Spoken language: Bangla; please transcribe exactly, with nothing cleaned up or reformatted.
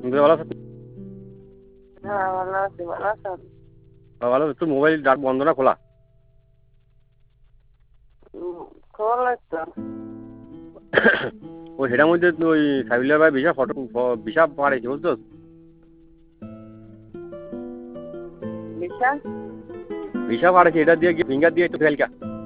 ভালো আছো? হ্যাঁ, ভালো আছি। ভালো আছো? ভালো আছো? তোর মোবাইল ডাক বন্ধ না খোলা? উম, খোলাই তো। ওই সেটার মধ্যে ওই সাইবুল্লাহ ভাই বিশাল ফটো বিশাল পাড়াইছে বুঝছো? বিশাল বিশাল পাড়াইছে, এটা দিয়ে ফিঙ্গার দিয়ে একটু ফেলকা।